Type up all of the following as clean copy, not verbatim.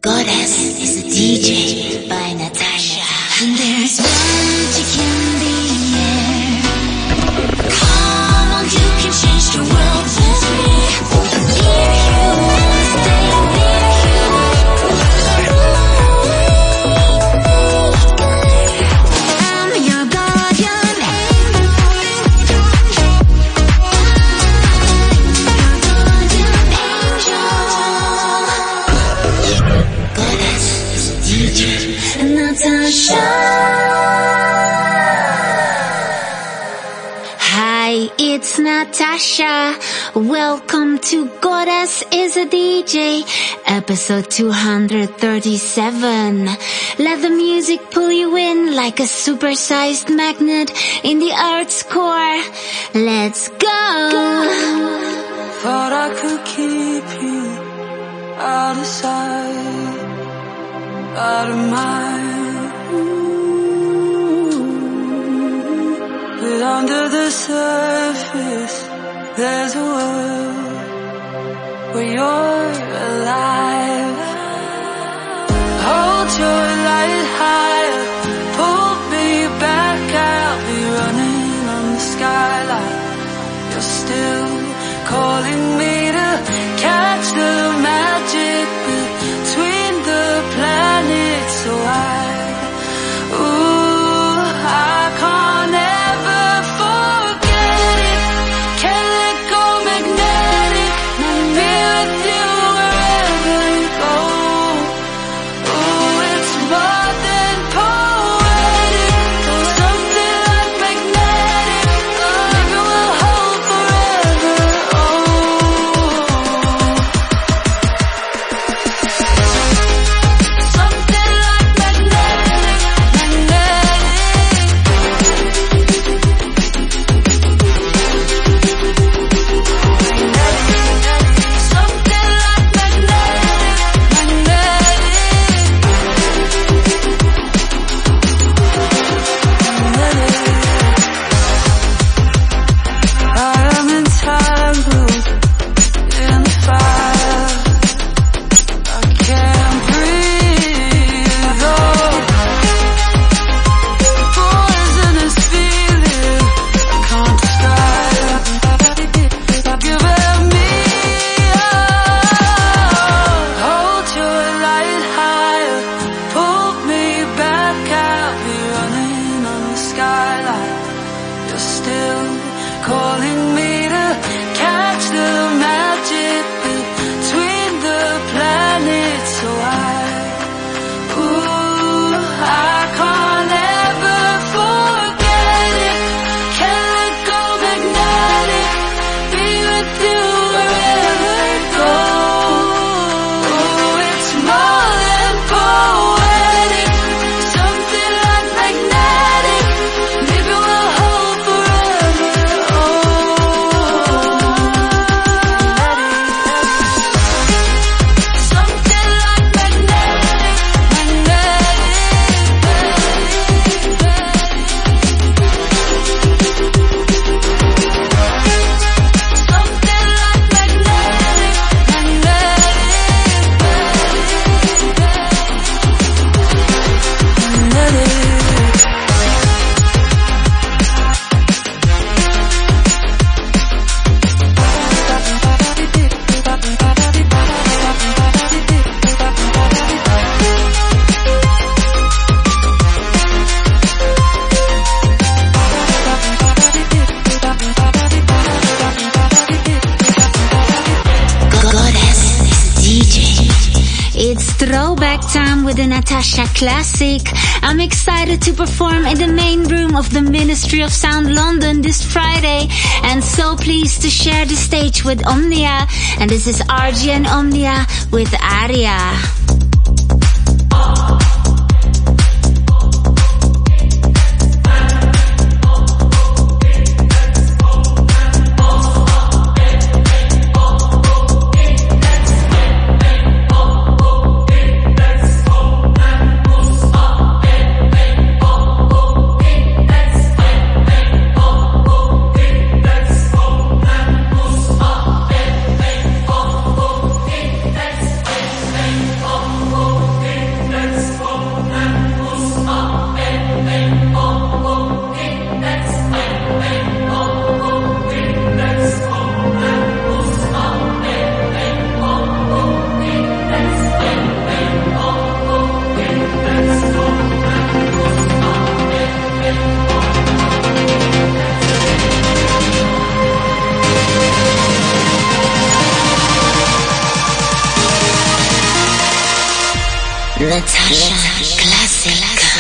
Goddess is a DJ by Natasha. And there's magic in the air. Come on, you can change the world with me. Near you, stay near you. I'm your guardian angel. Goddess is a DJ. Natasha. Hi, it's Natasha. Welcome to Goddess is a DJ, episode 237. Let the music pull you in like a supersized magnet in the Earth's core. Let's go! Thought I could keep you out of sight, out of mind. But under the surface, there's a world where you're alive. Hold your light higher, pull me back, I'll be running on the skyline. You're still calling me to catch the magic between the planets. So I can't ever forget it. Can't let go, magnetic. Be with you wherever you go. Ooh, it's more than poetic. Something like magnetic. Like it will hold forever. Something like magnetic, magnetic. Something like magnetic, magnetic. I am entangled in the fire. I can't breathe. Poisonous feeling I can't describe. Give me hold your light higher, pull me back, I'll be running on the skyline. You're still calling me to catch the magic between the planets. So I can't ever forget it. Can't let go, magnetic. Be with you wherever you go. Ooh, it's more than poetic. Something like magnetic. Maybe we'll hold forever. Something like magnetic, Something like magnetic, Goddess is a DJ. It's throwback time with the Natasha Classic. I'm excited to perform in the main room of the Ministry of Sound London this Friday, and so pleased to share the stage with Omnia. And this is RG and Omnia with Aria. magnetic. Natasha Classic.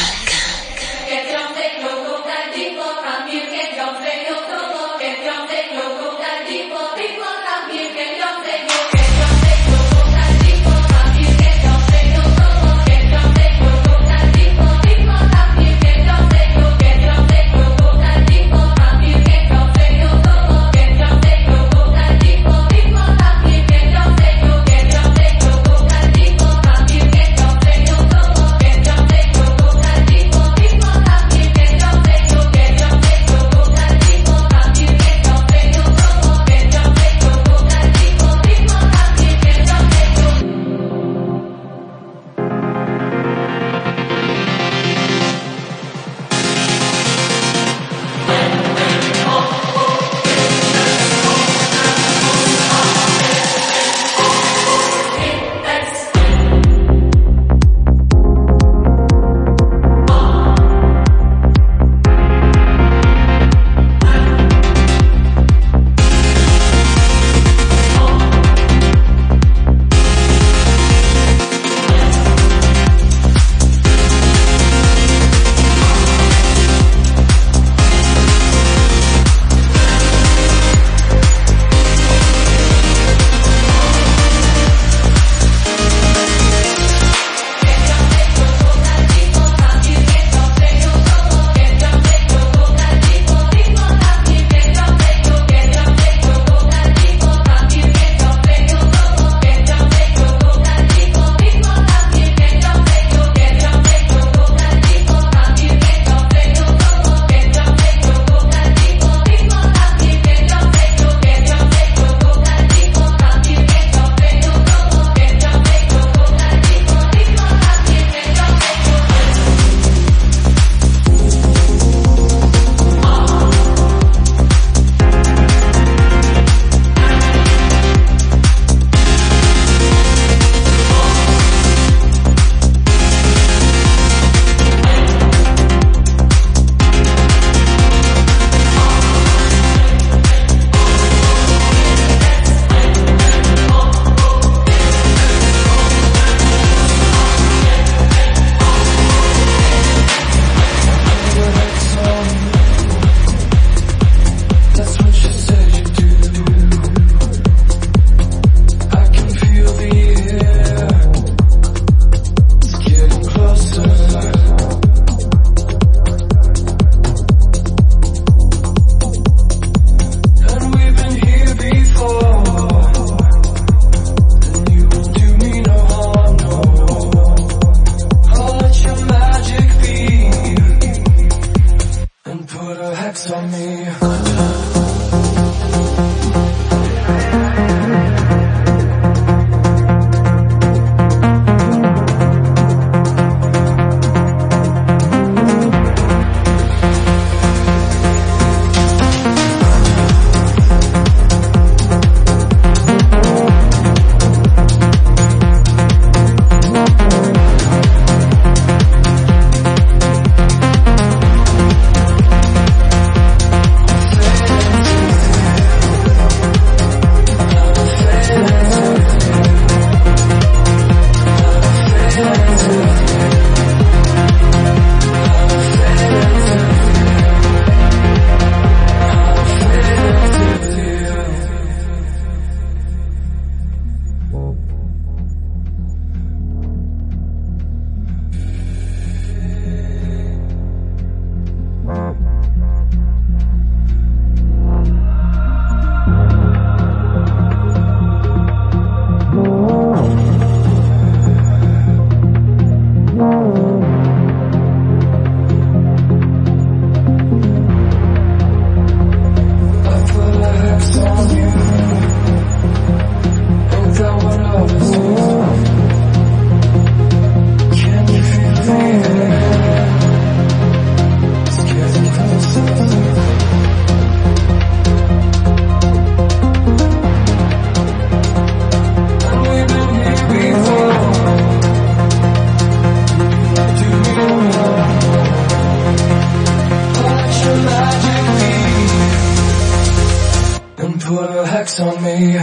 hex on me.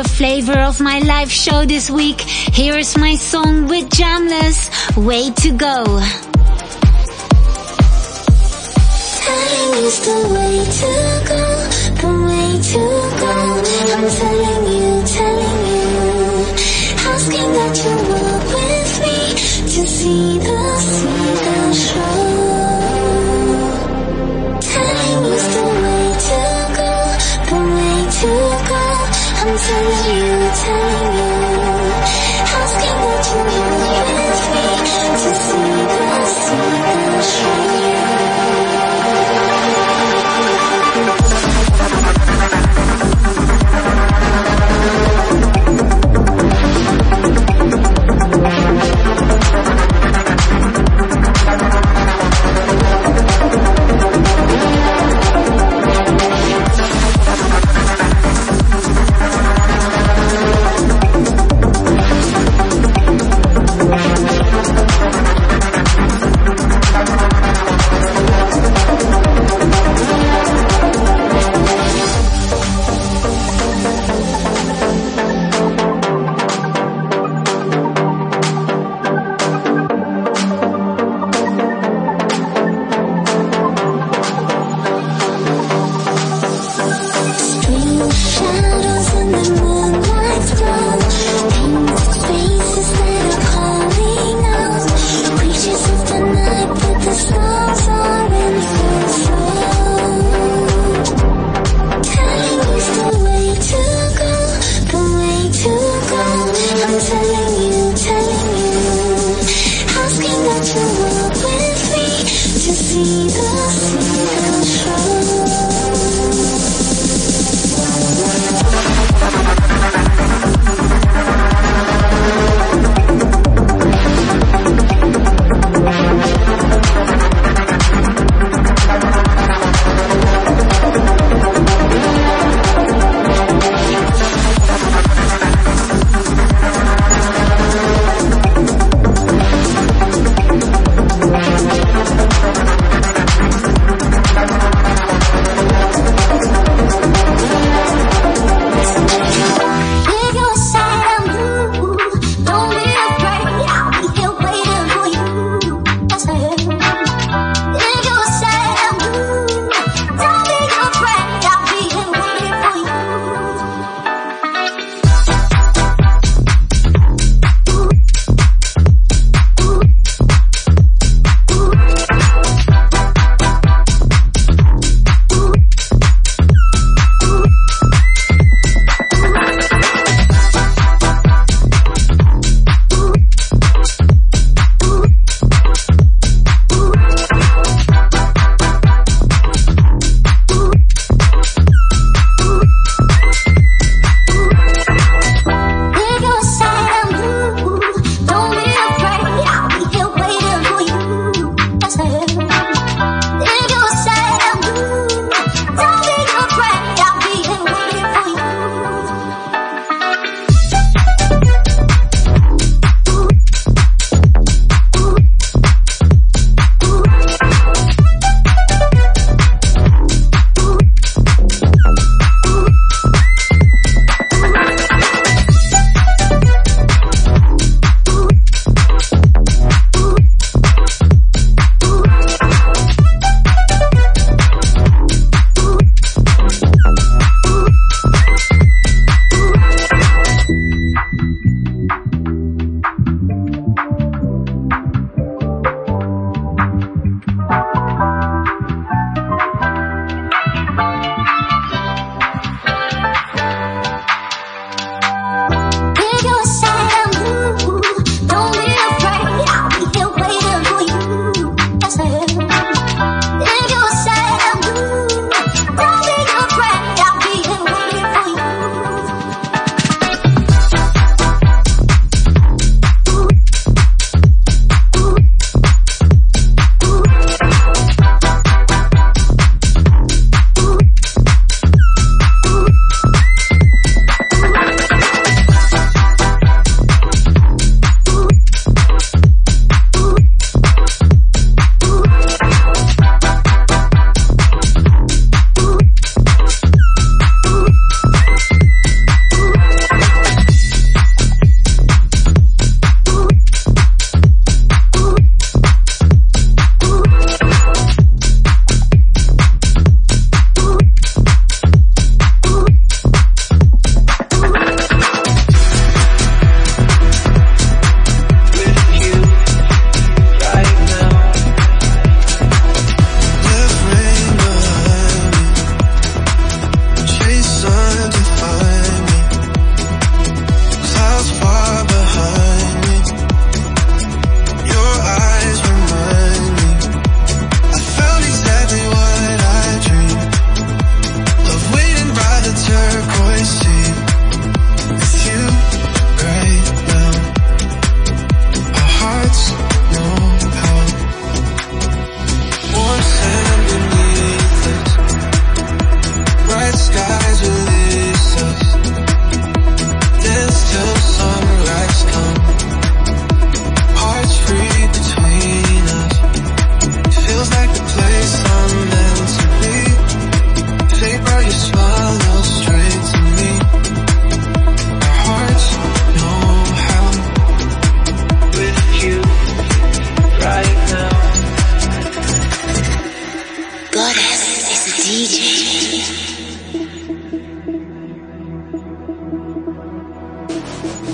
a flavor of my live show this week. Here's my song with Jamless, Way to Go. Telling you's the way to go, the way to go. I'm telling you, asking that you walk with me to see the show. Telling you's the way to go, the way to go. I'm telling you, asking that you walk with me to see the show.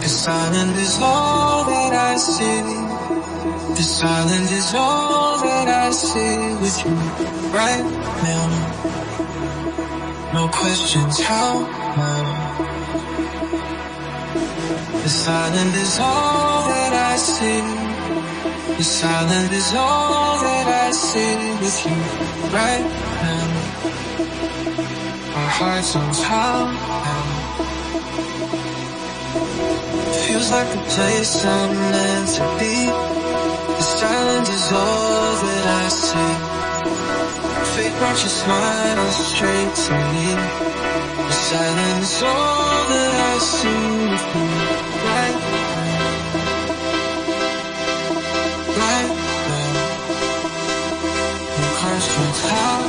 The silence is all that I see. The silence is all that I see with you right now. No questions how now. The silence is all that I see. The silence is all that I see with you right now. Our hearts on top now. Feels like the place I'm meant to be. The silence is all that I see. Fate brought your smile straight to me. The silence is all that I see with you right now. Right now. No questions how.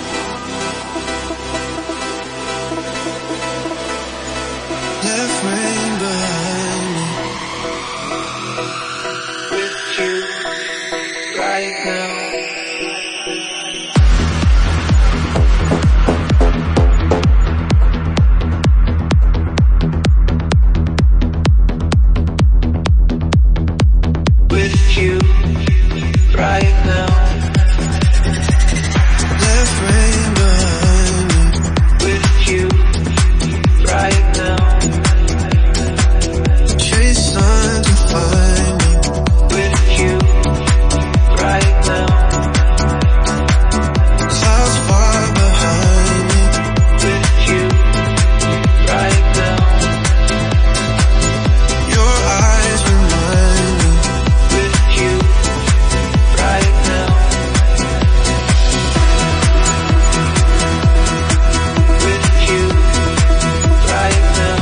Left rain behind me. With you right now. With you right now. Left rain behind me. With you right now. Chase signs to find me. With you right now. Clouds far behind me. With you right now. Your eyes remind me. With you right now. With you right now.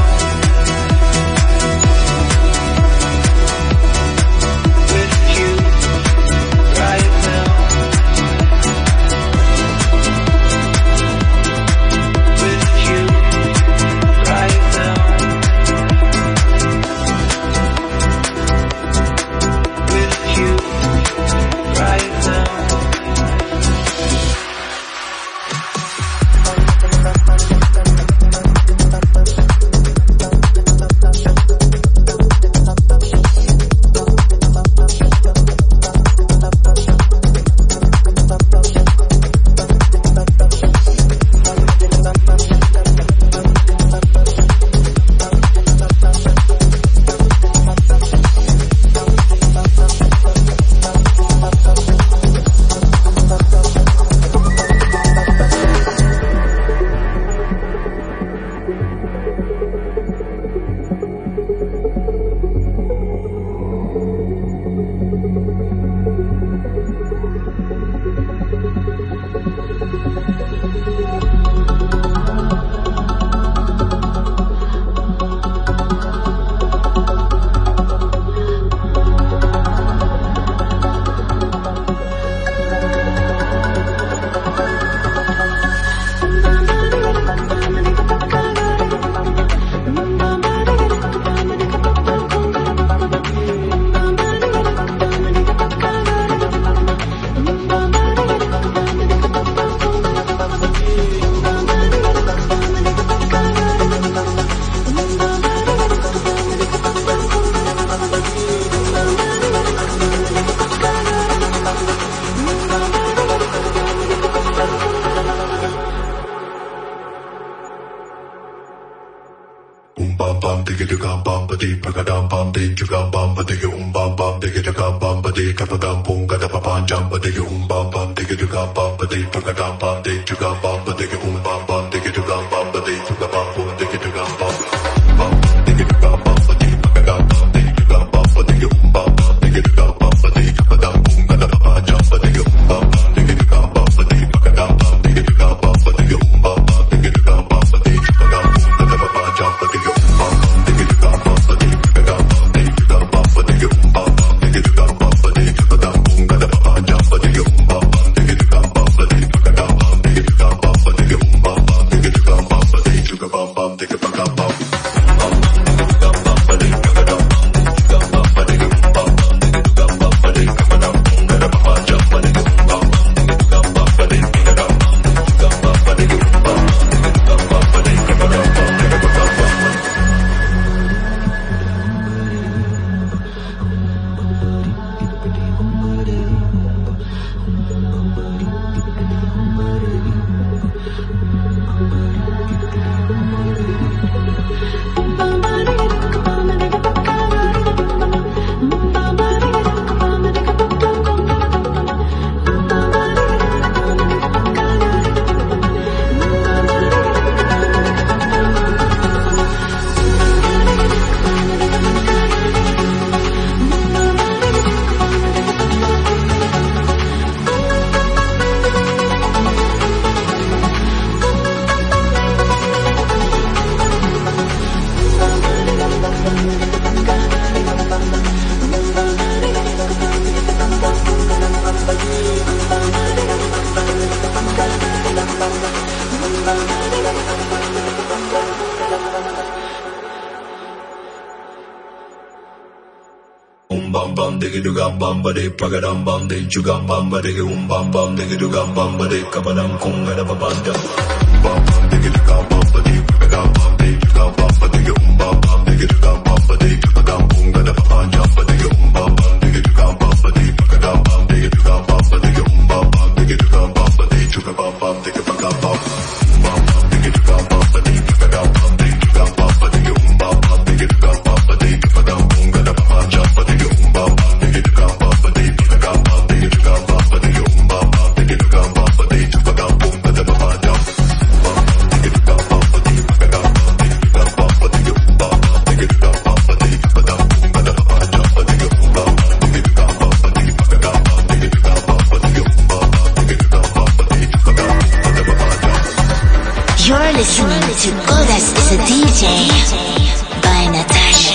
With you right now. With you right now. With you right now. bam bam digga digga bam ba di pragadam bam di juga bam ba digga bam bam digga digga bam ba di kapadam punga da papan jam ba digga bam bam digga digga bam ba di pragadam bam di juga bam ba digga bam bam digga digga bam ba di juga bam bam digga digga bam bam digga digga bam ba di pragadam bam di juga bam ba digga bam bam digga digga bam ba di kapadam punga da papan jam ba digga bam bam digga digga bam ba di pragadam bam digga digga bam ba digga bam bam digga digga bam ba di juga bam punga da papan jam ba digga Bum bum, take a bum bum. bam bam diggy do gam bam ba de pagadam bam de chugam bam ba diggy bam bam diggy do gam bam ba de kabanam kunga da babanda bam bam diggy do gam bam ba de pagadam bam de chugam bam ba diggy bam bam diggy do gam bam ba de kabanam kunga da babanda ba diggy bam bam diggy do gam bam ba de pagadam bam diggy do gam bam ba diggy bam bam diggy do gam bam ba de chugam bam bam diggy pagam bam bam bam diggy do gam bam ba de pagadam bam de chugam bam ba diggy bam bam diggy do gam bam ba de kabanam kunga da babanda ba diggy bam bam diggy do gam bam ba de pagadam bam diggy do gam bam ba diggy bam bam diggy do gam bam ba de chugam kunga da babanda You're listening to Goddess is a DJ by Natasha.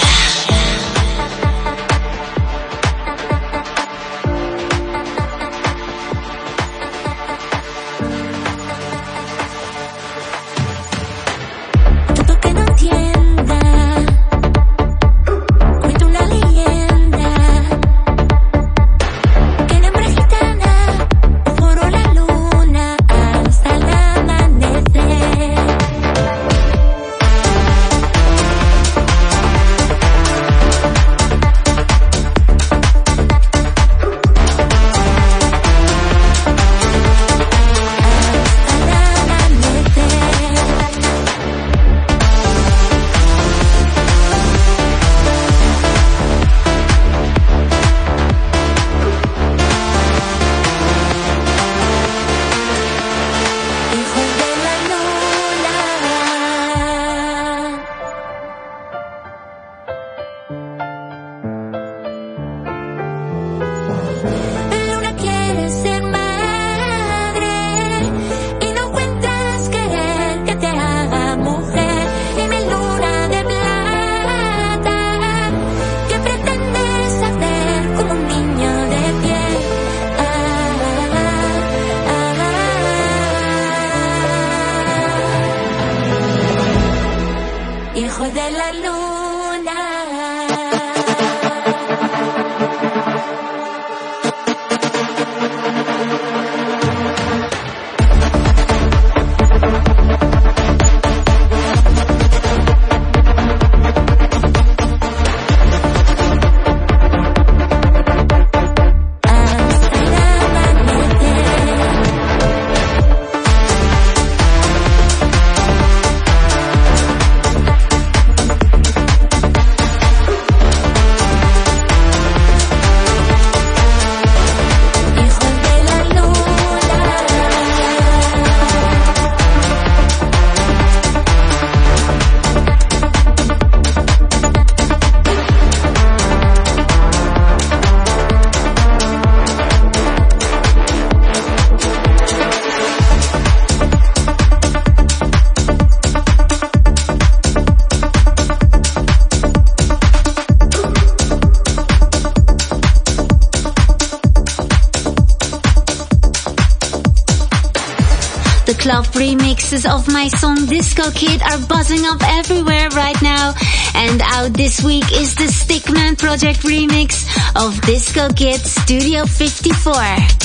Club remixes of my song Disco Kid are buzzing up everywhere right now, and out this week is the Stickman Project remix of Disco Kid Studio 54.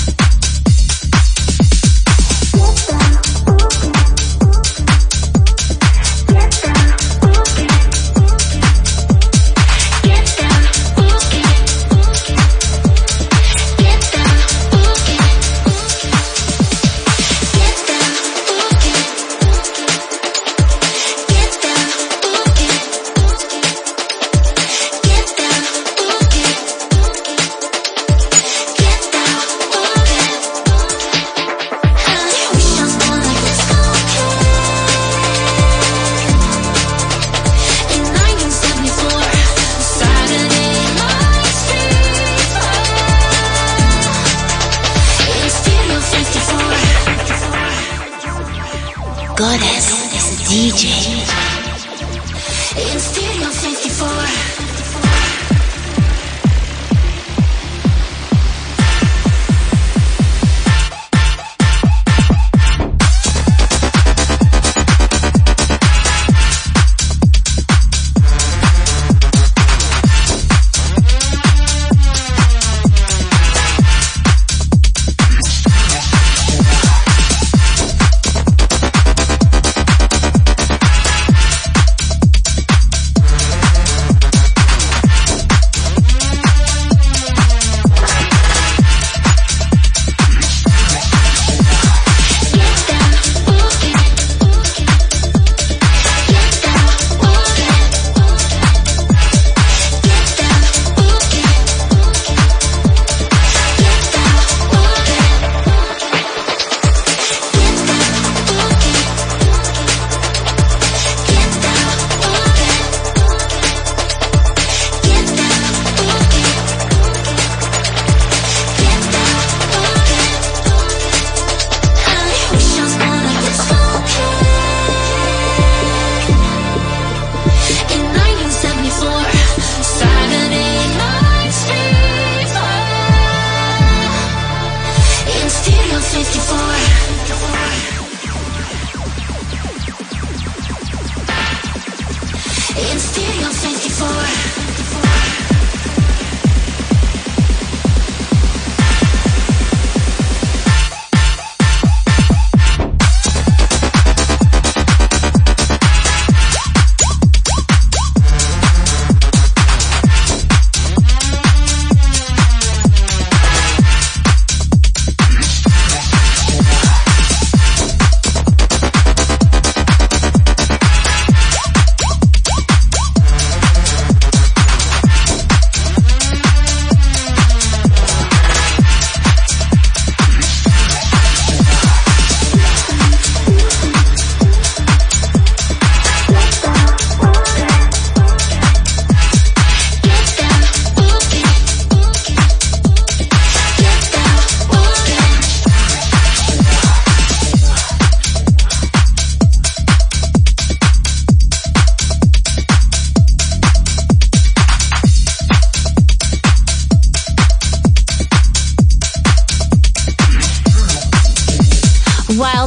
Goddess is a DJ. In Studio 54.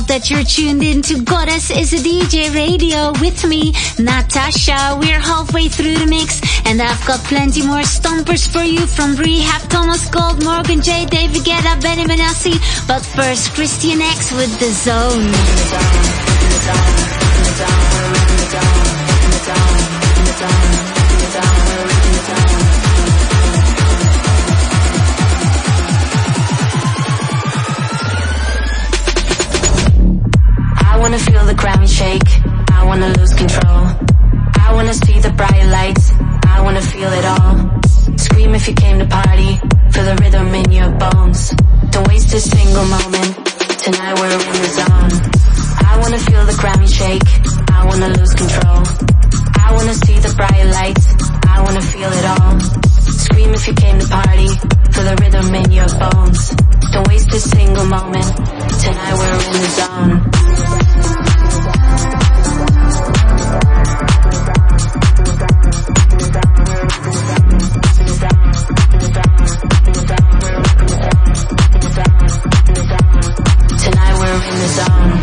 that you're tuned in to Goddess is a DJ Radio with me, Natasha. We're halfway through the mix and I've got plenty more stompers for you from Rehab, Thomas Gold, Morgan J, David Guetta, Benny Benassi. But first, Christian X with The Zone. I wanna feel the ground shake, I wanna lose control. I wanna see the bright lights, I wanna feel it all. Scream if you came to party, feel the rhythm in your bones. Don't waste a single moment, tonight we're in the zone. I wanna feel the ground shake, I wanna lose control. I wanna see the bright lights, I wanna feel it all. Scream if you came to party, feel the rhythm in your bones. Don't waste a single moment, tonight we're in the zone. Tonight we're in the zone.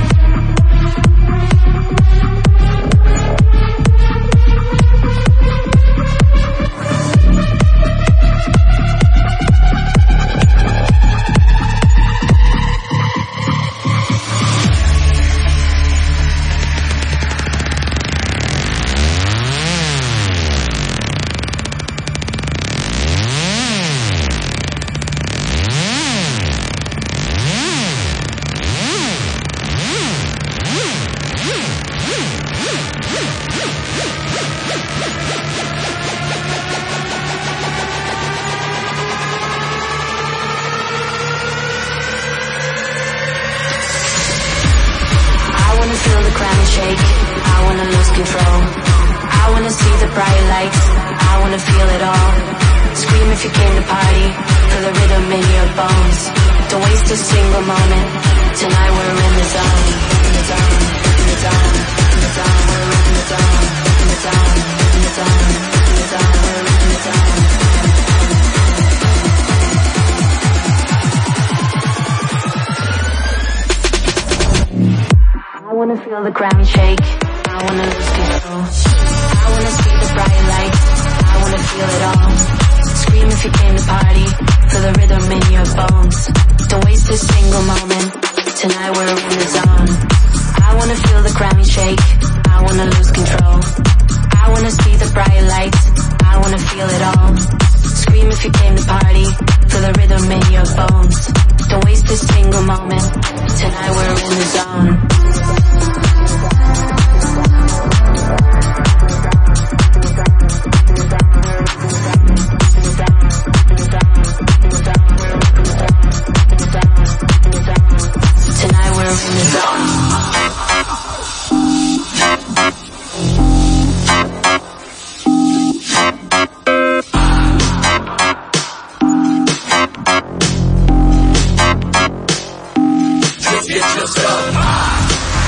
Get yourself high.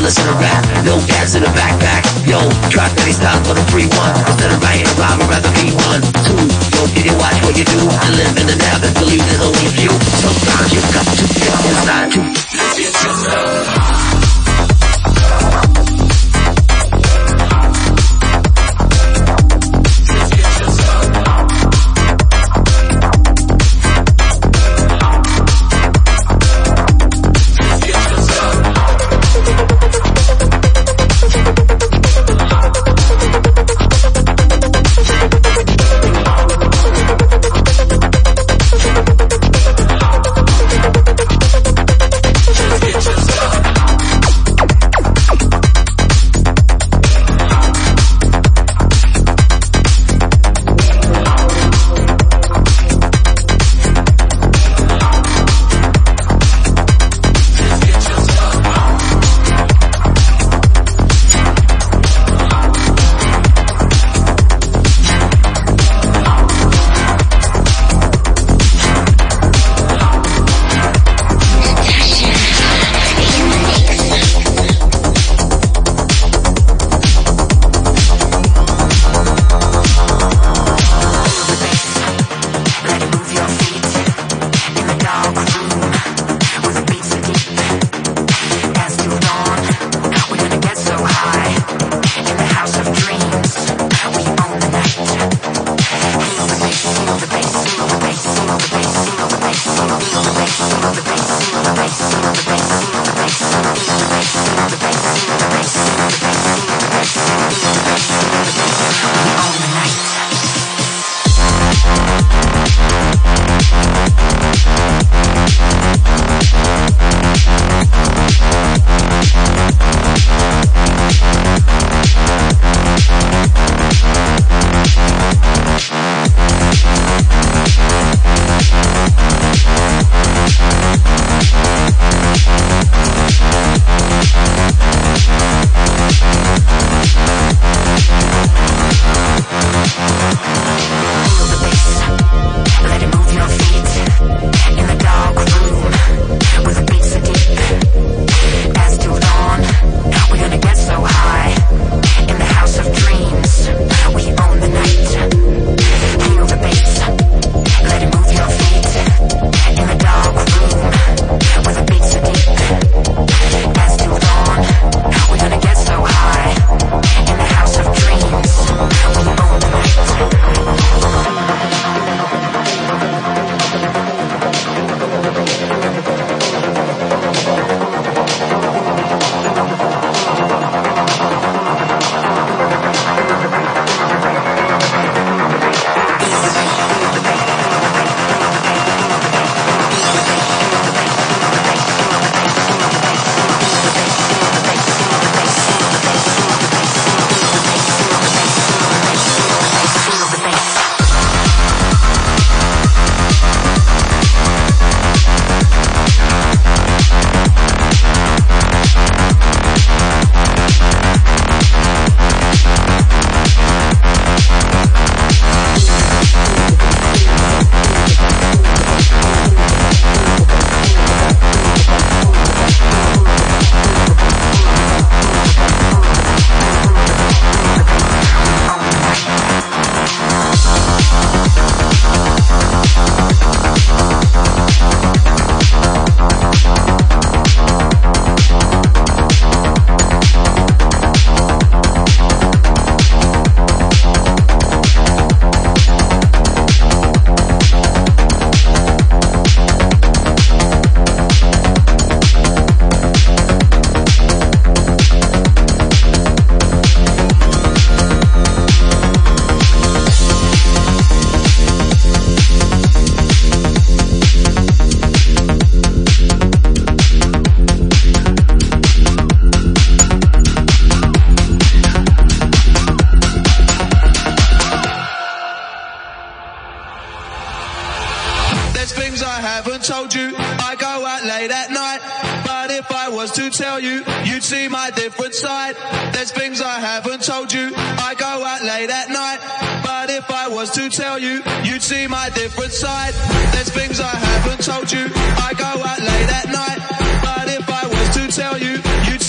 promise in a rap, no gas in a backpack. Yo, drop any style for the free one. Instead of writing a rhyme, I'd rather be one. Two, yo, did you watch what you do? I live in the now and believe there's only a few. Sometimes you got to get inside to get yourself. told you I go out late at night, but if I was to tell you, you'd see my different side. There's things I haven't told you. I go out late at night, but if I was to tell you, you'd see my different side. There's things I haven't told you. I go out late at night, but if I was to tell you, you'd see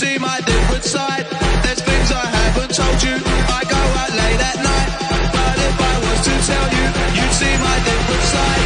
see my different side. There's things I haven't told you. I go out late at night, but if I was to tell you, you'd see my different side.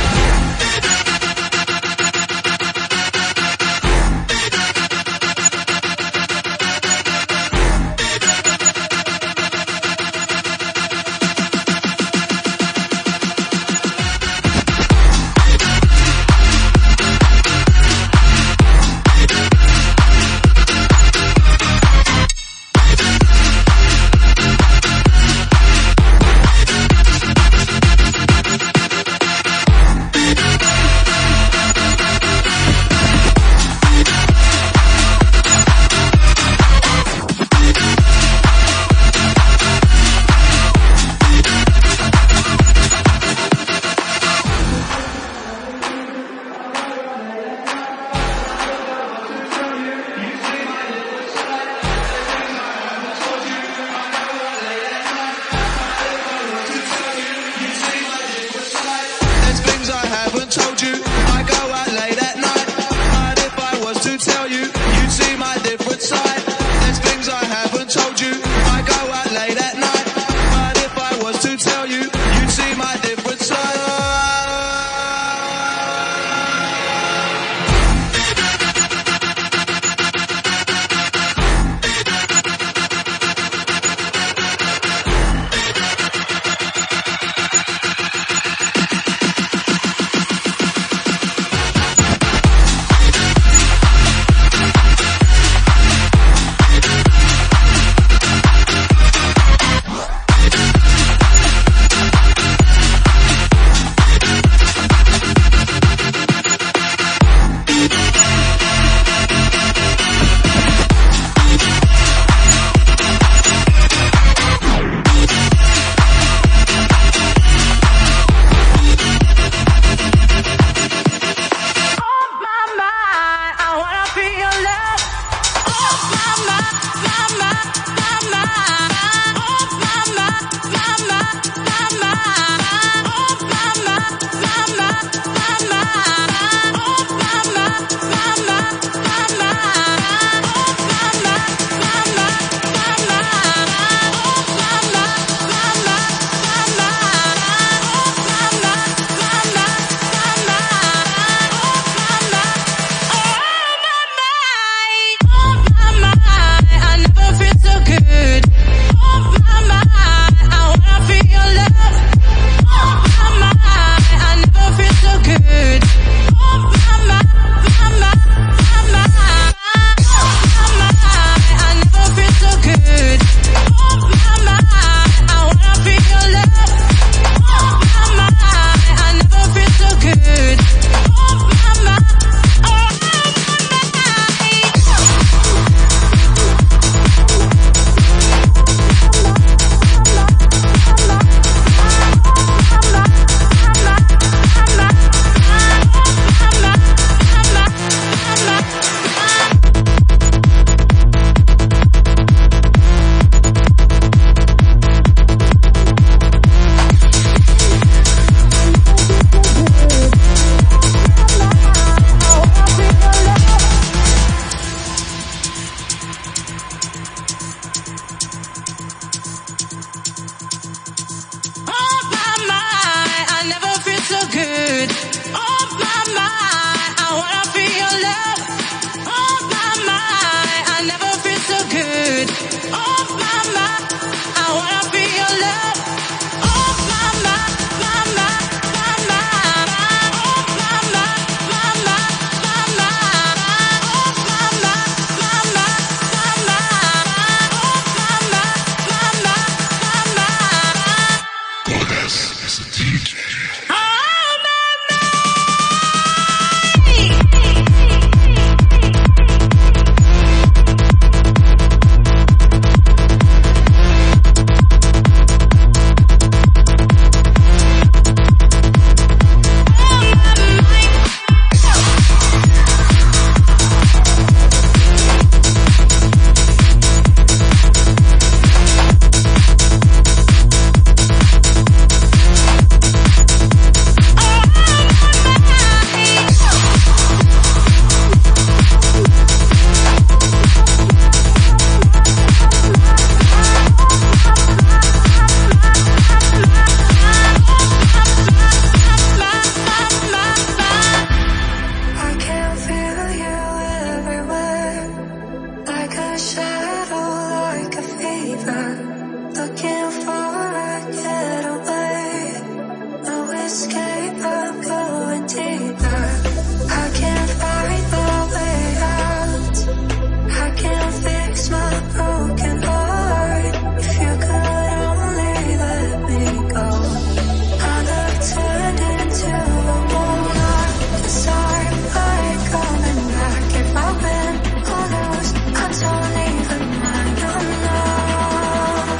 escape, I'm going deeper. I can't find the way out. I can't fix my broken heart. If you could only let me go. I'd have turned into a monarch. 'Cause I'm coming back. If I win or lose, I don't even mind. I'm numb.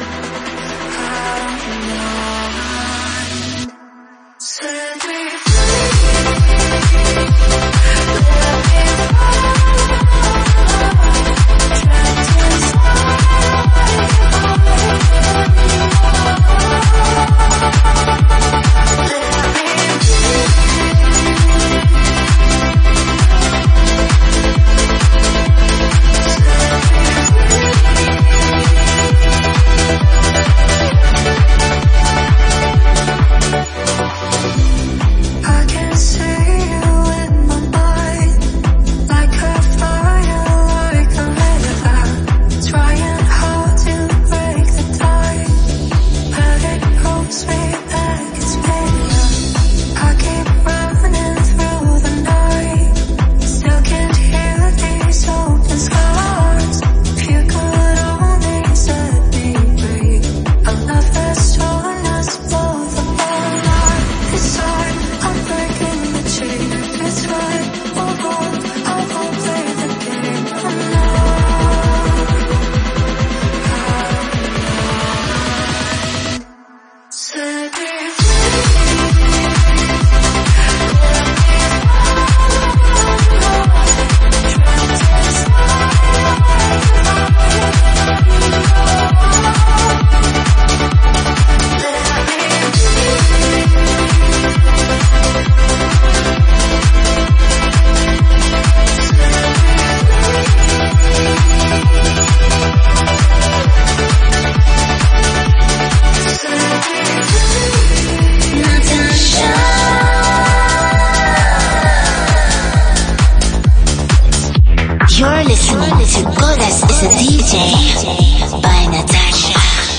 Set me free. Let me I can see you in my mind, like a fire, like a river, trying hard to break the tide, but it pulls me back, it's painful. I keep running through the night, still can't hear these open scars. If you could only set me free, a love that's torn us both apart. This time I'm breaking the chain. If it's right or wrong, I won't play the game. I'm numb. Set me You're listening to Goddess is a DJ by Natasha.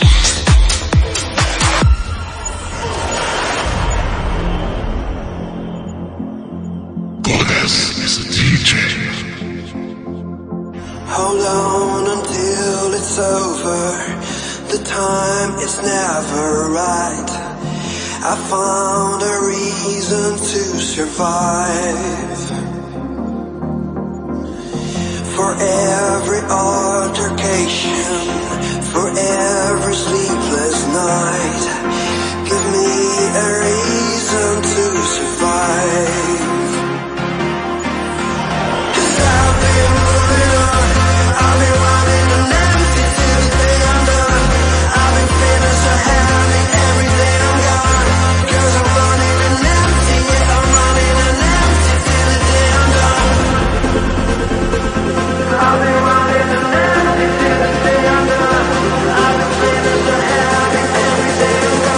Goddess is a DJ. Hold on until it's over. The time is never right. I found a reason to survive. For every altercation, for every sleepless night, give me a reason to survive. 'Cause I've been moving on, I've been running on empty till the day I'm done. I've been feeling so heavy, every day I'm gone. 'Cause I'm running on empty, yeah, I'm running on empty till the day I'm done. I've been running on empty till the day I'm done. I've been feeling so heavy, every day I'm gone.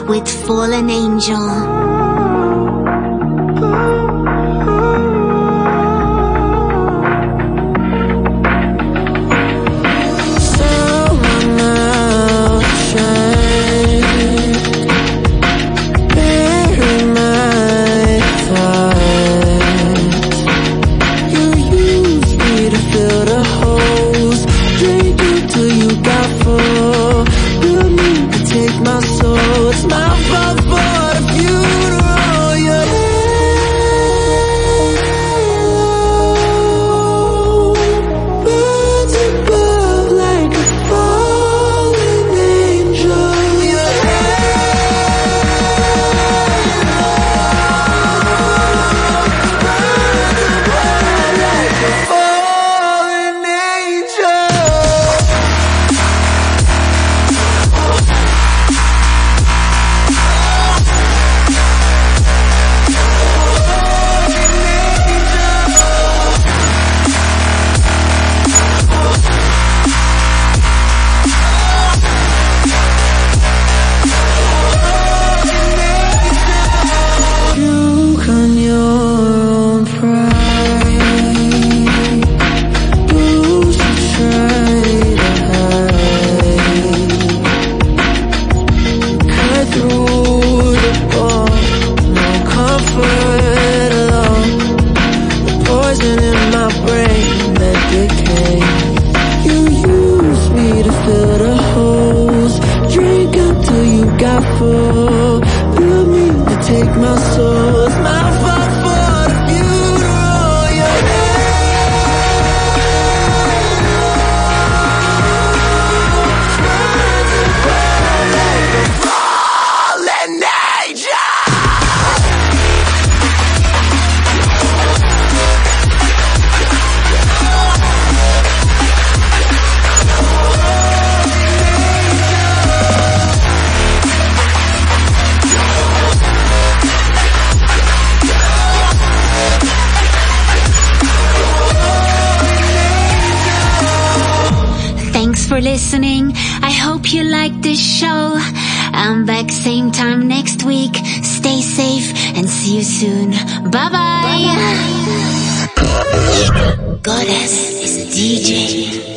with Fallen Angel. For listening. I hope you liked this show. I'm back same time next week. Stay safe and see you soon. Bye bye. Goddess is a DJ.